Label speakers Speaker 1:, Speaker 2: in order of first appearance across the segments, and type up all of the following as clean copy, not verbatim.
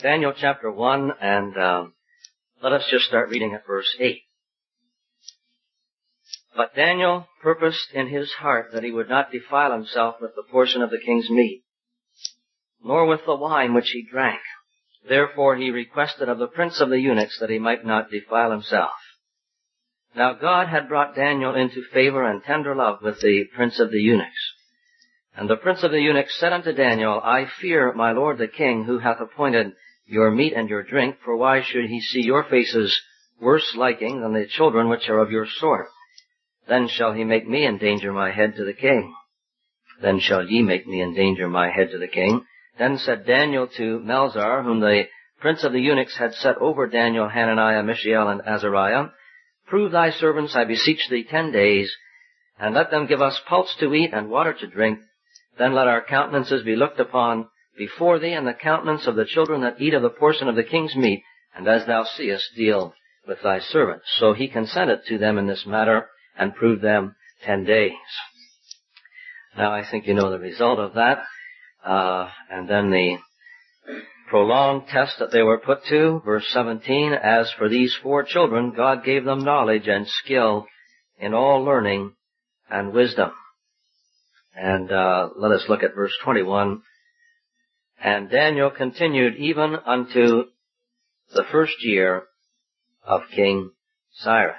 Speaker 1: Daniel chapter 1, and let us just start reading at verse 8. But Daniel purposed in his heart that he would not defile himself with the portion of the king's meat, nor with the wine which he drank. Therefore he requested of the prince of the eunuchs that he might not defile himself. Now God had brought Daniel into favor and tender love with the prince of the eunuchs. And the prince of the eunuchs said unto Daniel, I fear my lord the king, who hath appointed your meat and your drink, for why should he see your faces worse liking than the children which are of your sort? Then shall he make me endanger my head to the king. Then shall ye make me endanger my head to the king. Then said Daniel to Melzar, whom the prince of the eunuchs had set over Daniel, Hananiah, Mishael, and Azariah, Prove thy servants, I beseech thee, 10 days, and let them give us pulse to eat and water to drink. Then let our countenances be looked upon before thee, and the countenance of the children that eat of the portion of the king's meat, and as thou seest, deal with thy servants. So he consented to them in this matter, and proved them 10 days. Now I think you know the result of that. And then the prolonged test that they were put to, verse 17, As for these 4 children, God gave them knowledge and skill in all learning and wisdom. And let us look at verse 21. And Daniel continued even unto the first year of King Cyrus.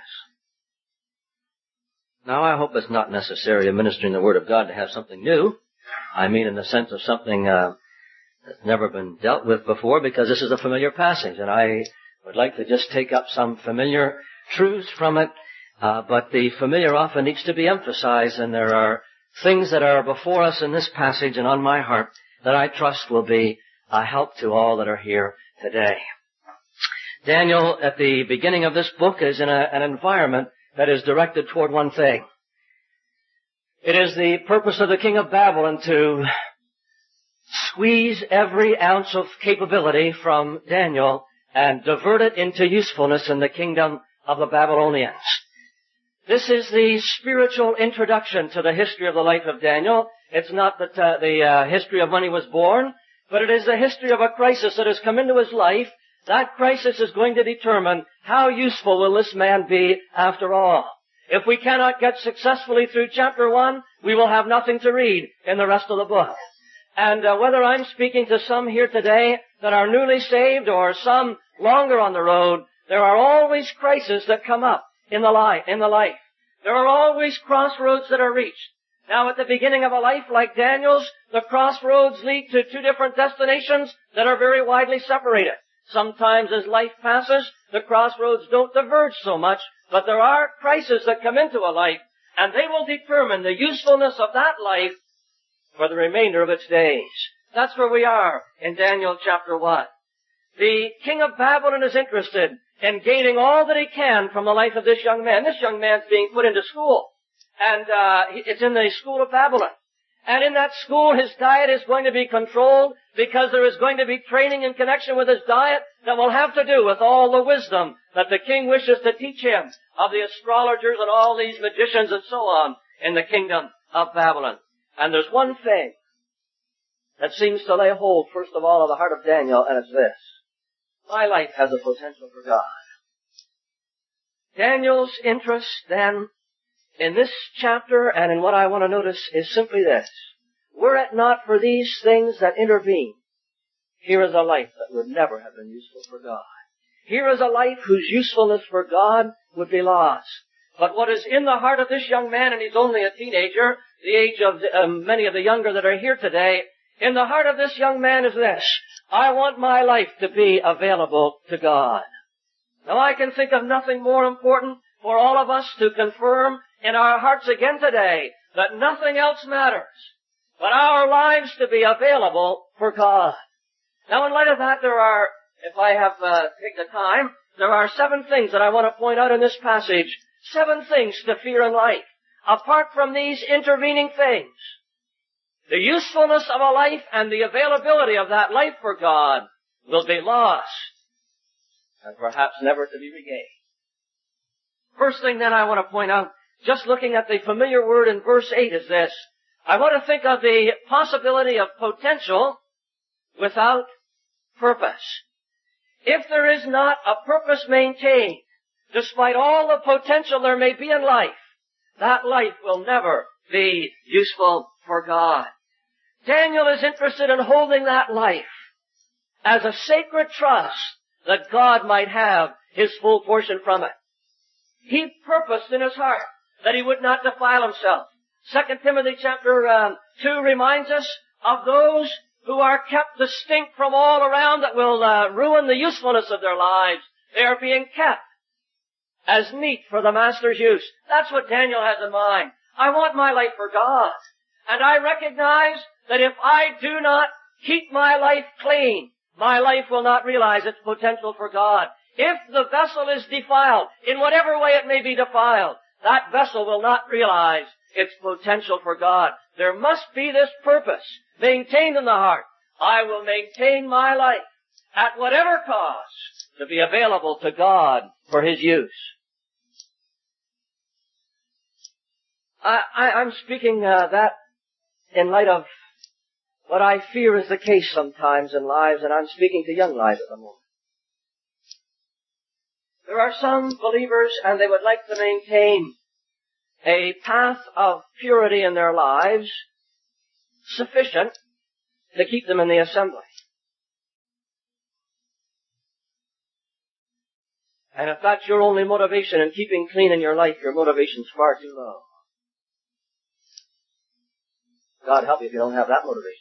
Speaker 1: Now I hope it's not necessary in ministering the Word of God to have something new. I mean in the sense of something that's never been dealt with before, because this is a familiar passage, and I would like to just take up some familiar truths from it, but the familiar often needs to be emphasized, and there are things that are before us in this passage and on my heart that I trust will be a help to all that are here today. Daniel, at the beginning of this book, is in an environment that is directed toward one thing. It is the purpose of the king of Babylon to squeeze every ounce of capability from Daniel and divert it into usefulness in the kingdom of the Babylonians. This is the spiritual introduction to the history of the life of Daniel. It's not the history of when he was born, but it is the history of a crisis that has come into his life. That crisis is going to determine how useful will this man be after all. If we cannot get successfully through chapter 1, we will have nothing to read in the rest of the book. And whether I'm speaking to some here today that are newly saved or some longer on the road, there are always crises that come up in the life. There are always crossroads that are reached. Now, at the beginning of a life like Daniel's, the crossroads lead to 2 different destinations that are very widely separated. Sometimes as life passes, the crossroads don't diverge so much, but there are crises that come into a life, and they will determine the usefulness of that life for the remainder of its days. That's where we are in Daniel chapter 1. The king of Babylon is interested in gaining all that he can from the life of this young man. This young man's being put into school, and it's in the school of Babylon. And in that school, his diet is going to be controlled because there is going to be training in connection with his diet that will have to do with all the wisdom that the king wishes to teach him of the astrologers and all these magicians and so on in the kingdom of Babylon. And there's one thing that seems to lay hold, first of all, of the heart of Daniel, and it's this. My life has a potential for God. Daniel's interest, then, in this chapter and in what I want to notice is simply this. Were it not for these things that intervene, here is a life that would never have been useful for God. Here is a life whose usefulness for God would be lost. But what is in the heart of this young man, and he's only a teenager, the age of many of the younger that are here today, in the heart of this young man is this. I want my life to be available to God. Now I can think of nothing more important for all of us to confirm in our hearts again today that nothing else matters but our lives to be available for God. Now in light of that, there are, if I have take the time, there are 7 things that I want to point out in this passage. 7 things to fear in life. Apart from these intervening things, the usefulness of a life and the availability of that life for God will be lost and perhaps never to be regained. First thing then I want to point out, just looking at the familiar word in verse 8 is this. I want to think of the possibility of potential without purpose. if there is not a purpose maintained, despite all the potential there may be in life, that life will never be useful for God. Daniel is interested in holding that life as a sacred trust that God might have his full portion from it. He purposed in his heart that he would not defile himself. 2 Timothy chapter 2 reminds us of those who are kept distinct from all around that will ruin the usefulness of their lives. They are being kept as meat for the master's use. That's what Daniel has in mind. I want my life for God. And I recognize that if I do not keep my life clean, my life will not realize its potential for God. If the vessel is defiled, in whatever way it may be defiled, that vessel will not realize its potential for God. There must be this purpose maintained in the heart. I will maintain my life at whatever cost to be available to God for his use. I'm speaking that in light of what I fear is the case sometimes in lives, and I'm speaking to young lives at the moment. There are some believers, and they would like to maintain a path of purity in their lives sufficient to keep them in the assembly. And if that's your only motivation in keeping clean in your life, your motivation's far too low. God help you if you don't have that motivation.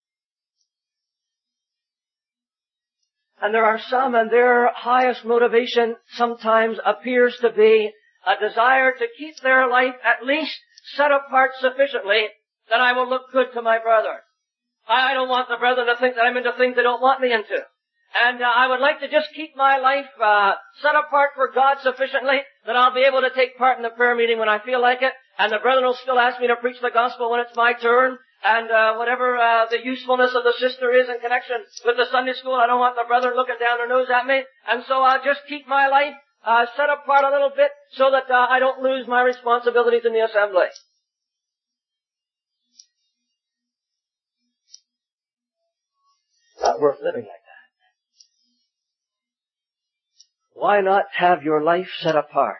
Speaker 1: And there are some, and their highest motivation sometimes appears to be a desire to keep their life at least set apart sufficiently that I will look good to my brother. I don't want the brethren to think that I'm into things they don't want me into. And I would like to just keep my life set apart for God sufficiently that I'll be able to take part in the prayer meeting when I feel like it, and the brethren will still ask me to preach the gospel when it's my turn, and whatever the usefulness of the sister is in connection with the Sunday school, I don't want the brethren looking down their nose at me, and so I'll just keep my life set apart a little bit so that I don't lose my responsibilities in the assembly. It's not worth living like that. Why not have your life set apart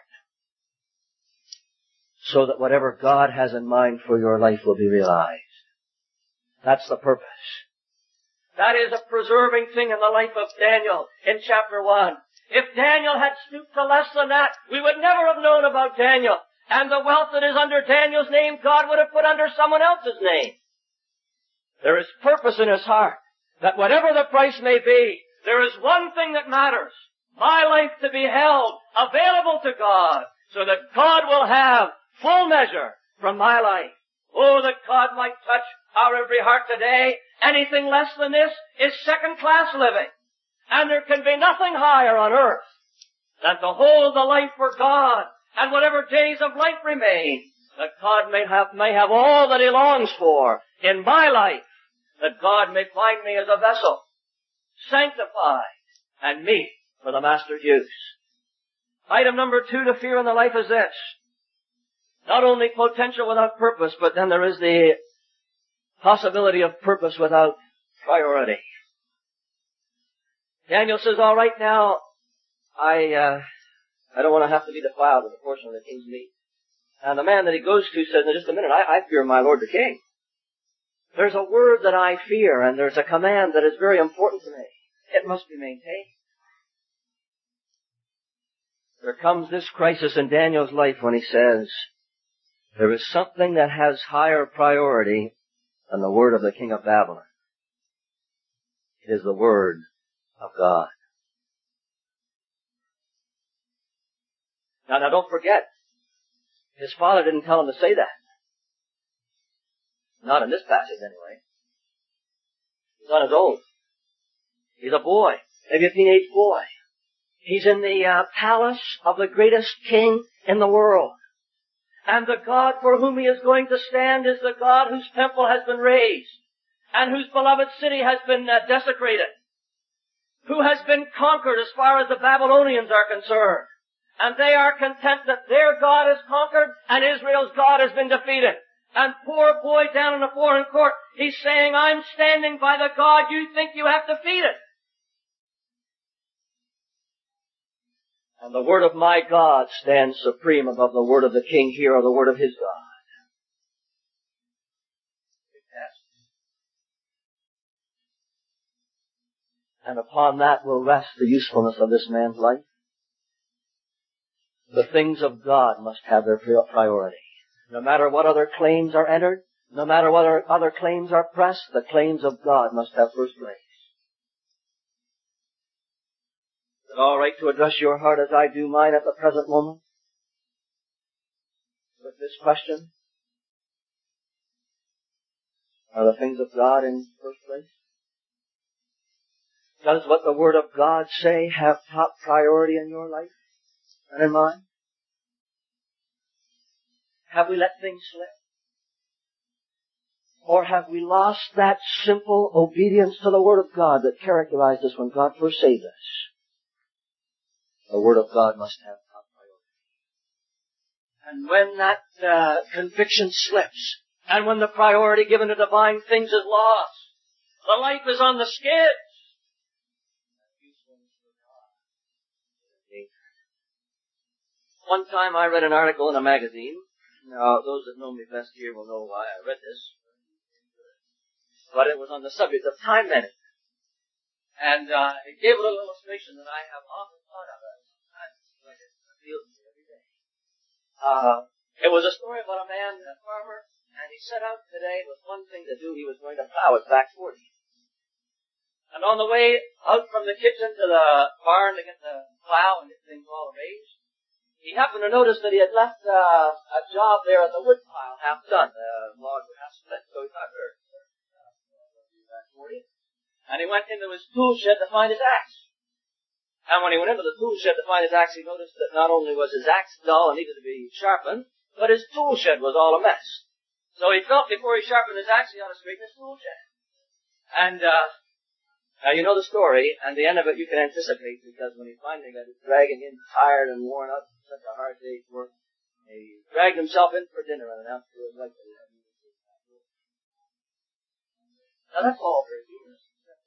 Speaker 1: so that whatever God has in mind for your life will be realized? That's the purpose. That is a preserving thing in the life of Daniel in chapter 1. If Daniel had stooped to less than that, we would never have known about Daniel. And the wealth that is under Daniel's name, God would have put under someone else's name. There is purpose in his heart that whatever the price may be, there is one thing that matters. My life to be held available to God so that God will have full measure from my life. Oh, that God might touch our every heart today. Anything less than this is second-class living. And there can be nothing higher on earth than to hold the life for God, and whatever days of life remain, that God may have all that he longs for in my life, that God may find me as a vessel, sanctified and meet for the master's use. Item number 2 to fear in the life is this. Not only potential without purpose, but then there is the possibility of purpose without priority. Daniel says, all right now, I don't want to have to be defiled with a portion of the king's meat. And the man that he goes to says, in just a minute, I fear my lord the king. There's a word that I fear, and there's a command that is very important to me. It must be maintained. There comes this crisis in Daniel's life when he says, there is something that has higher priority than the word of the king of Babylon. It is the word of God. Now don't forget, his father didn't tell him to say that. Not in this passage anyway. He's on his own. He's a boy, maybe a teenage boy. He's in the palace of the greatest king in the world. And the God for whom he is going to stand is the God whose temple has been razed, and whose beloved city has been desecrated, who has been conquered as far as the Babylonians are concerned. And they are content that their God is conquered and Israel's God has been defeated. And poor boy down in the foreign court, he's saying, I'm standing by the God you think you have defeated. And the word of my God stands supreme above the word of the king here or the word of his God. And upon that will rest the usefulness of this man's life. The things of God must have their priority. No matter what other claims are entered, no matter what other claims are pressed, the claims of God must have first place. Is it all right to address your heart as I do mine at the present moment? With this question? Are the things of God in first place? Does what the Word of God say have top priority in your life and in mine? Have we let things slip? Or have we lost that simple obedience to the Word of God that characterized us when God first saved us? The Word of God must have top priority. And when that conviction slips, and when the priority given to divine things is lost, the life is on the skids. One time I read an article in a magazine. Now, those that know me best here will know why I read this. But it was on the subject of time management. And it gave a little illustration that I have often thought of as I feel every day. It was a story about a man, a farmer, and he set out today with one thing to do. He was going to plow his back 40. And on the way out from the kitchen to the barn to get the plow and get things all arranged, he happened to notice that he had left a job there at the wood pile half done. The log was half split, so he thought, and he went into his tool shed to find his axe. And when he went into the tool shed to find his axe, he noticed that not only was his axe dull and needed to be sharpened, but his tool shed was all a mess. So he felt before he sharpened his axe, he ought to straighten his tool shed. And now you know the story, and the end of it you can anticipate, because when he finally got it dragging in, tired and worn out, such a hard day's work, he dragged himself in for dinner and announced to his wife that he had to leave. Now that's all very humorous.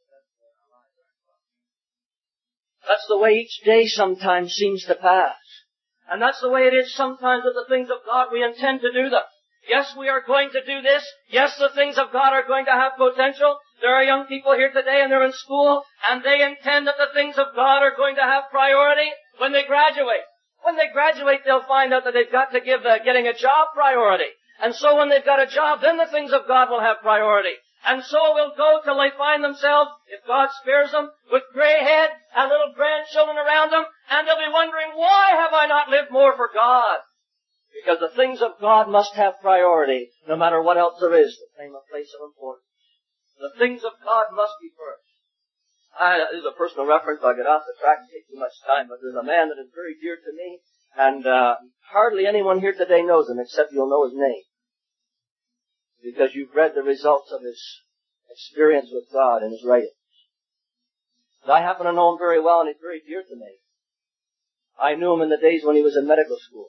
Speaker 1: That's the way each day sometimes seems to pass. And that's the way it is sometimes with the things of God. We intend to do them. Yes, we are going to do this. Yes, the things of God are going to have potential. There are young people here today and they're in school and they intend that the things of God are going to have priority when they graduate. When they graduate, they'll find out that they've got to give getting a job priority. And so when they've got a job, then the things of God will have priority. And so it will go till they find themselves, if God spares them, with gray head and little grandchildren around them, and they'll be wondering, why have I not lived more for God? Because the things of God must have priority, no matter what else there is to claim a place of importance. The things of God must be first. This is a personal reference. I'll get off the track and take too much time, but there's a man that is very dear to me, and hardly anyone here today knows him, except you'll know his name. Because you've read the results of his experience with God in his writings. I happen to know him very well, and he's very dear to me. I knew him in the days when he was in medical school.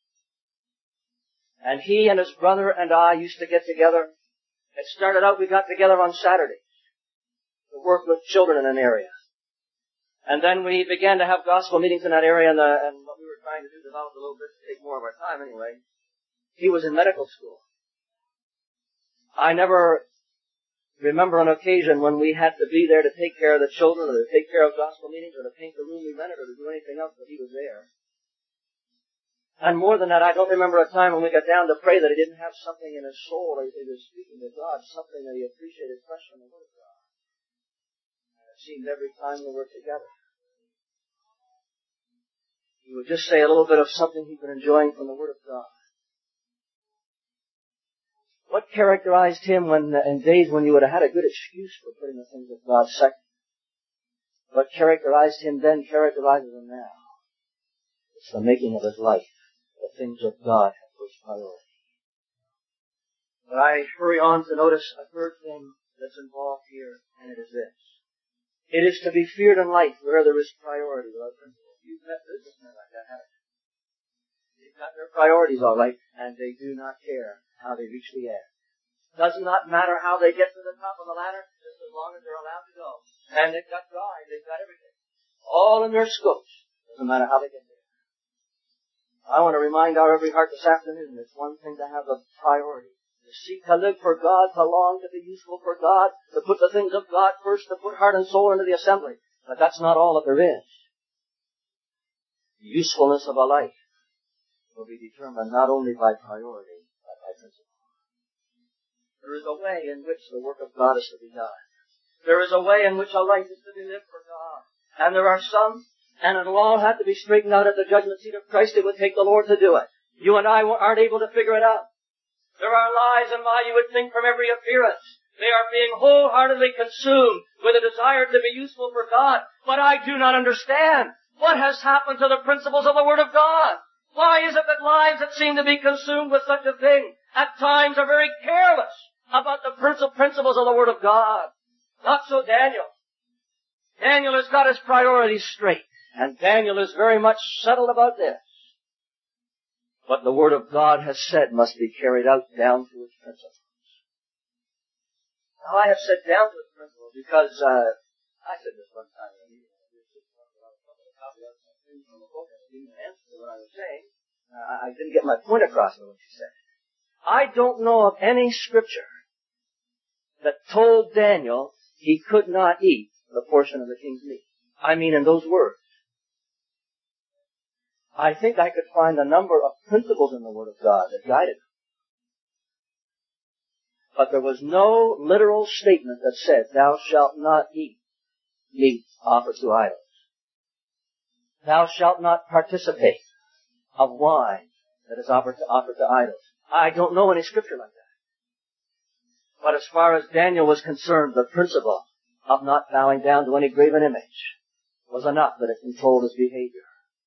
Speaker 1: And he and his brother and I used to get together. It started out, we got together on Saturdays to work with children in an area. And then we began to have gospel meetings in that area, and what we were trying to do developed a little bit to take more of our time anyway. He was in medical school. I never remember an occasion when we had to be there to take care of the children, or to take care of gospel meetings, or to paint the room we rented, or to do anything else, but he was there. And more than that, I don't remember a time when we got down to pray that he didn't have something in his soul, or he was speaking to God, something that he appreciated fresh from the Word of God. And it seemed every time we were together, he would just say a little bit of something he'd been enjoying from the Word of God. What characterized him in days when you would have had a good excuse for putting the things of God second? What characterized him then characterizes him now. It's the making of his life. The things of God have first priority. But I hurry on to notice a third thing that's involved here, and it is this. It is to be feared in life where there is priority. You've met businessmen like that, haven't you? They've got their priorities all right, and they do not care how they reach the end. Does not matter how they get to the top of the ladder, just as long as they're allowed to go. And they've got drive, they've got everything. All in their scopes. Doesn't matter how they get there. I want to remind our every heart this afternoon, it's one thing to have a priority. To seek to live for God, to long to be useful for God, to put the things of God first, to put heart and soul into the assembly. But that's not all that there is. The usefulness of a life will be determined not only by priority, but by principle. There is a way in which the work of God is to be done. There is a way in which a life is to be lived for God. And there are some, and it'll all have to be straightened out at the judgment seat of Christ. It would take the Lord to do it. You and I aren't able to figure it out. There are lives in my, you would think, from every appearance. They are being wholeheartedly consumed with a desire to be useful for God. But I do not understand what has happened to the principles of the Word of God. Why is it that lives that seem to be consumed with such a thing at times are very careless about the principles of the Word of God? Not so Daniel. Daniel has got his priorities straight. And Daniel is very much settled about this. What the Word of God has said must be carried out down to its principles. Now, I have said down to its principles because, I said this one time in a meeting. I didn't get my point across in what she said. I don't know of any scripture that told Daniel he could not eat the portion of the king's meat. I mean in those words. I think I could find a number of principles in the Word of God that guided him. But there was no literal statement that said, thou shalt not eat meat offered to idols. Thou shalt not participate of wine that is offered to idols. I don't know any scripture like that. But as far as Daniel was concerned, the principle of not bowing down to any graven image was enough that it controlled his behavior.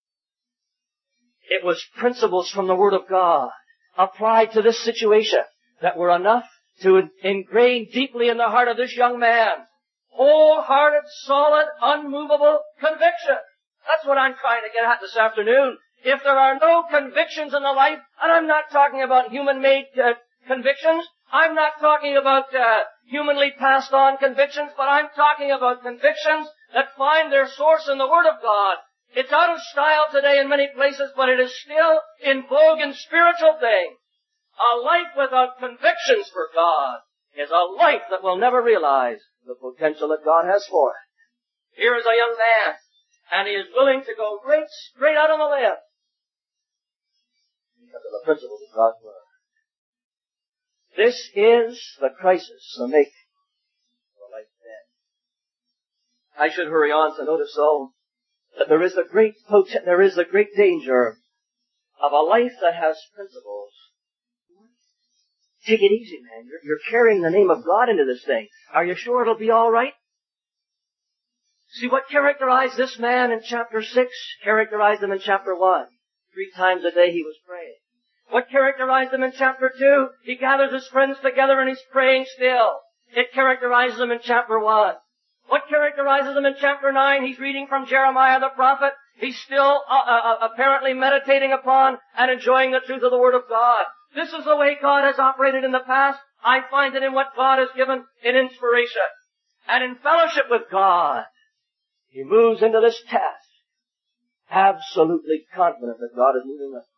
Speaker 1: It was principles from the Word of God applied to this situation that were enough to ingrain deeply in the heart of this young man wholehearted, solid, unmovable conviction. That's what I'm trying to get at this afternoon. If there are no convictions in the life, and I'm not talking about human-made convictions, I'm not talking about humanly passed on convictions, but I'm talking about convictions that find their source in the Word of God. It's out of style today in many places, but it is still in vogue in spiritual things. A life without convictions for God is a life that will never realize the potential that God has for it. Here is a young man, and he is willing to go straight out on the limb because of the principles of God's Word. This is the crisis that makes the life dead. I should hurry on to notice, though, that there is the great danger of a life that has principles. Take it easy, man. You're carrying the name of God into this thing. Are you sure it'll be all right? See, what characterized this man in chapter 6 characterized him in chapter 1. 3 times a day he was praying. What characterized him in chapter 2? He gathers his friends together and he's praying still. It characterizes him in chapter 1. What characterizes him in chapter 9? He's reading from Jeremiah the prophet. He's still apparently meditating upon and enjoying the truth of the Word of God. This is the way God has operated in the past. I find it in what God has given in inspiration. And in fellowship with God, he moves into this task, absolutely confident that God is moving with him.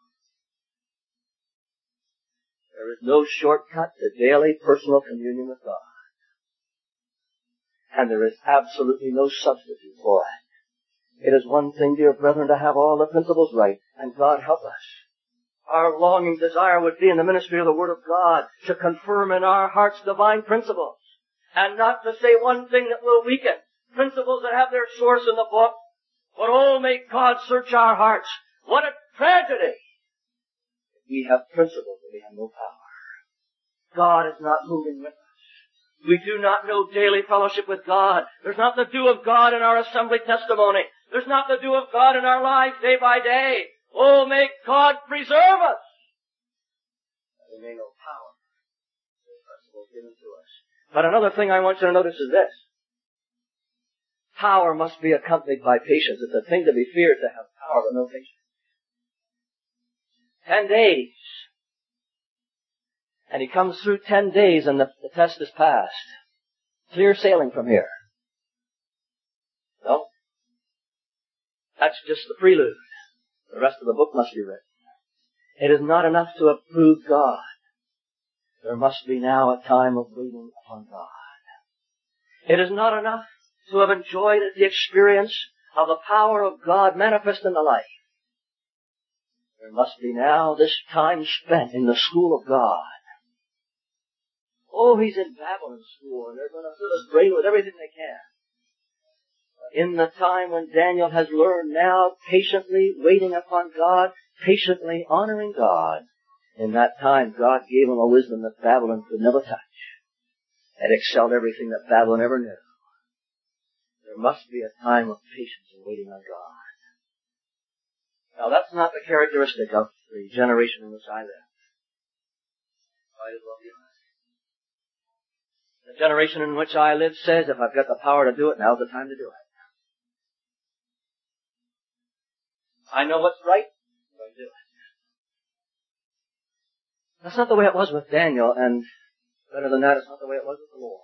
Speaker 1: There is no shortcut to daily personal communion with God. And there is absolutely no substitute for it. It is one thing, dear brethren, to have all the principles right, and God help us. Our longing desire would be in the ministry of the Word of God to confirm in our hearts divine principles, and not to say one thing that will weaken principles that have their source in the book. But oh, may God search our hearts. What a tragedy! We have principles and we have no power. God is not moving with us. We do not know daily fellowship with God. There's not the dew of God in our assembly testimony. There's not the dew of God in our lives day by day. Oh, may God preserve us. That we may know power. The principles given to us. But another thing I want you to notice is this. Power must be accompanied by patience. It's a thing to be feared to have power but no patience. 10 days. And he comes through 10 days and the test is passed. Clear sailing from here. No? That's just the prelude. The rest of the book must be written. It is not enough to have proved God. There must be now a time of waiting upon God. It is not enough to have enjoyed the experience of the power of God manifest in the life. There must be now this time spent in the school of God. Oh, he's in Babylon school, and they're going to fill his brain with everything they can. But in the time when Daniel has learned now, patiently waiting upon God, patiently honoring God, in that time God gave him a wisdom that Babylon could never touch. It excelled everything that Babylon ever knew. There must be a time of patience in waiting on God. Now that's not the characteristic of the generation in which I live. Might as well be honest. The generation in which I live says, if I've got the power to do it, now's the time to do it. I know what's right, I'm going to do it. That's not the way it was with Daniel, and better than that, it's not the way it was with the Lord.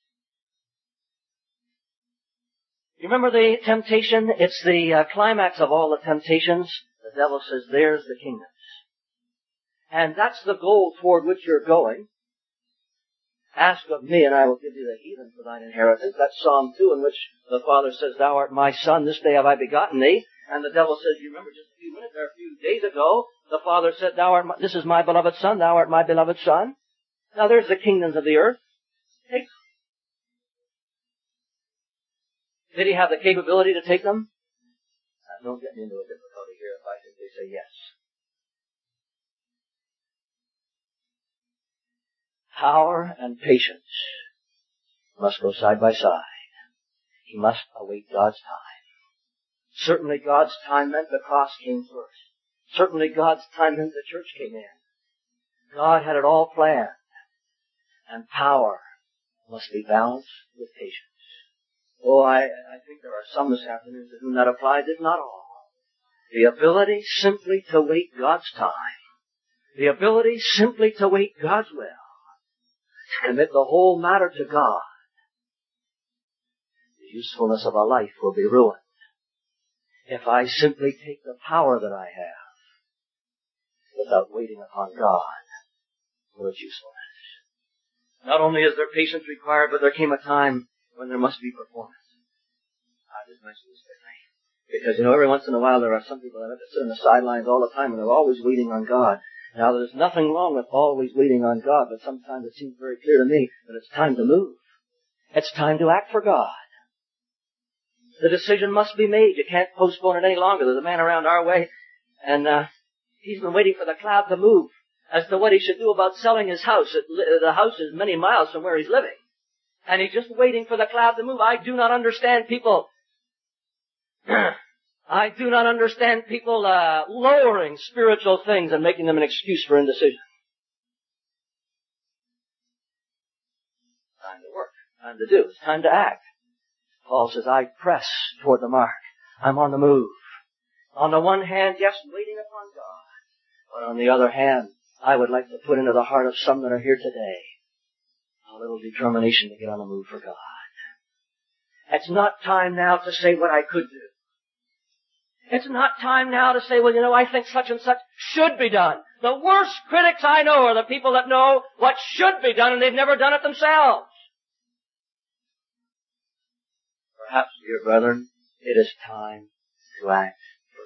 Speaker 1: You remember the temptation? It's the climax of all the temptations. The devil says, there's the kingdoms. And that's the goal toward which you're going. Ask of me, and I will give you the heathen for thine inheritance. That's Psalm 2, in which the Father says, thou art my son, this day have I begotten thee. And the devil says, you remember just a few minutes, or a few days ago, the Father said, this is my beloved son, thou art my beloved son. Now there's the kingdoms of the earth. Take them. Did he have the capability to take them? Now, don't get me into a difficulty here if I simply say yes. Power and patience must go side by side. He must await God's time. Certainly God's time meant the cross came first. Certainly God's time meant the church came in. God had it all planned. And power must be balanced with patience. Oh, I think there are some this afternoon to whom that applies, if not all. The ability simply to wait God's time. The ability simply to wait God's will. To commit the whole matter to God. The usefulness of a life will be ruined if I simply take the power that I have without waiting upon God for its usefulness. Not only is there patience required, but there came a time when there must be performance. I just mentioned this quickly. Because, every once in a while there are some people that have to sit on the sidelines all the time and they're always waiting on God. Now, there's nothing wrong with always waiting on God, but sometimes it seems very clear to me that it's time to move. It's time to act for God. The decision must be made. You can't postpone it any longer. There's a man around our way, and he's been waiting for the cloud to move as to what he should do about selling his house. The house is many miles from where he's living. And he's just waiting for the cloud to move. I do not understand people. I do not understand people lowering spiritual things and making them an excuse for indecision. Time to work. Time to do. It's time to act. Paul says, I press toward the mark. I'm on the move. On the one hand, yes, waiting upon God. But on the other hand, I would like to put into the heart of some that are here today a little determination to get on the move for God. It's not time now to say what I could do. It's not time now to say, well, I think such and such should be done. The worst critics I know are the people that know what should be done and they've never done it themselves. Perhaps, dear brethren, it is time to act for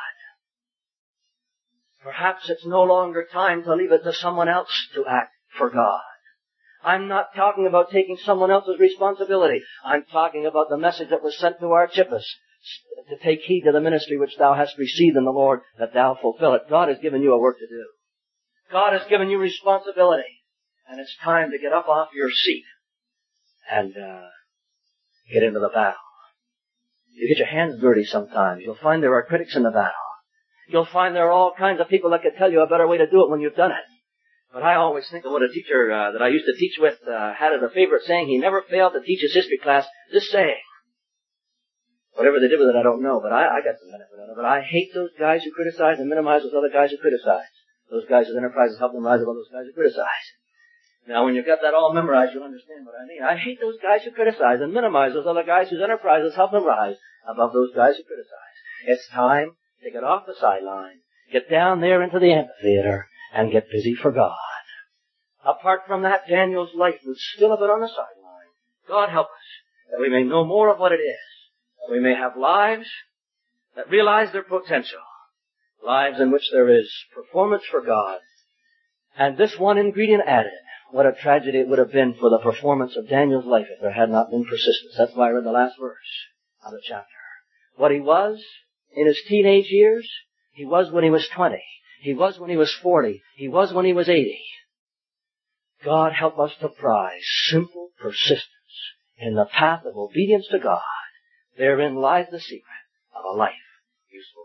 Speaker 1: God. Perhaps it's no longer time to leave it to someone else to act for God. I'm not talking about taking someone else's responsibility. I'm talking about the message that was sent to Archippus, to take heed to the ministry which thou hast received in the Lord, that thou fulfill it. God has given you a work to do. God has given you responsibility. And it's time to get up off your seat and get into the battle. You get your hands dirty sometimes. You'll find there are critics in the battle. You'll find there are all kinds of people that can tell you a better way to do it when you've done it. But I always think of what a teacher that I used to teach with had as a favorite saying. He never failed to teach his history class this saying. Whatever they did with it, I don't know, but I got some benefit out of it. I hate those guys who criticize and minimize those other guys who criticize. Those guys whose enterprises help them rise above those guys who criticize. Now, when you've got that all memorized, you'll understand what I mean. I hate those guys who criticize and minimize those other guys whose enterprises help them rise above those guys who criticize. It's time to get off the sideline. Get down there into the amphitheater and get busy for God. Apart from that, Daniel's life was still a bit on the sideline. God help us, that we may know more of what it is, that we may have lives that realize their potential, lives in which there is performance for God. And this one ingredient added, what a tragedy it would have been for the performance of Daniel's life if there had not been persistence. That's why I read the last verse of the chapter. What he was in his teenage years, he was when he was 20. He was when he was 40. He was when he was 80. God help us to prize simple persistence in the path of obedience to God. Therein lies the secret of a life useful